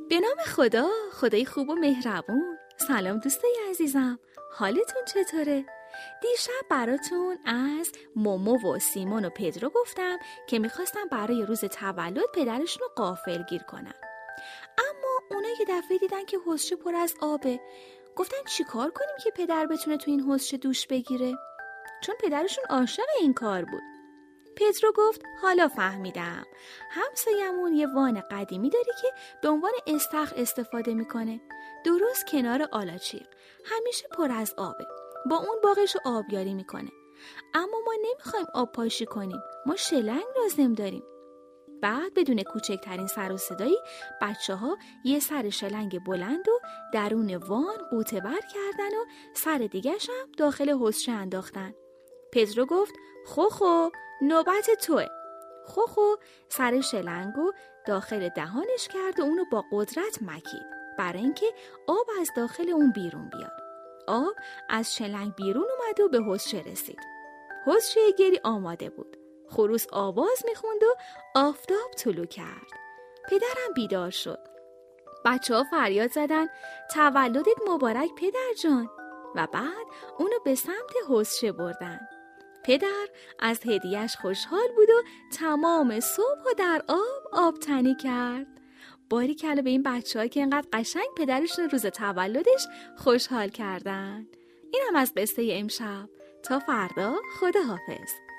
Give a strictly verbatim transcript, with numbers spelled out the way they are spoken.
به نام خدا، خدای خوب و مهربون. سلام دوستای عزیزم، حالتون چطوره؟ دیشب براتون از مومو و سیمون و پدرو گفتم که میخواستم برای روز تولد پدرشون رو غافلگیر کنن. اما اونا یه دفعه دیدن که حوضچه پر از آبه. گفتن چی کار کنیم که پدر بتونه تو این حوضچه دوش بگیره؟ چون پدرشون عاشق این کار بود. پدرو گفت حالا فهمیدم. همسایمون یه وان قدیمی داره که به عنوان استخر استفاده میکنه. درست کنار آلاچیق. همیشه پر از آبه. با اون باغش رو آبیاری میکنه. اما ما نمیخوایم آب پاشی کنیم. ما شلنگ لازم داریم. بعد بدون کوچکترین سر و صدایی بچه ها یه سر شلنگ بلند و درون وان قوطه بر کردن و سر دیگه‌ش هم داخل حوضچه انداختن. پدرو گفت خو خو نوبت توه. خو خو سر شلنگو داخل دهانش کرد و اونو با قدرت مکید برای اینکه آب از داخل اون بیرون بیاد. آب از شلنگ بیرون اومد و به حوضچه رسید. حوضچه گلی آماده بود. خروس آواز میخوند و آفتاب طلوع کرد. پدرم بیدار شد. بچه ها فریاد زدن تولدت مبارک پدر جان، و بعد اونو به سمت حوضچه بردن. پدر از هدیهش خوشحال بود و تمام صبح و در آب آبتنی کرد. باریکلا به این بچه ها که اینقدر قشنگ پدرشون روز تولدش خوشحال کردن. این هم از قصه امشب. تا فردا، خداحافظ.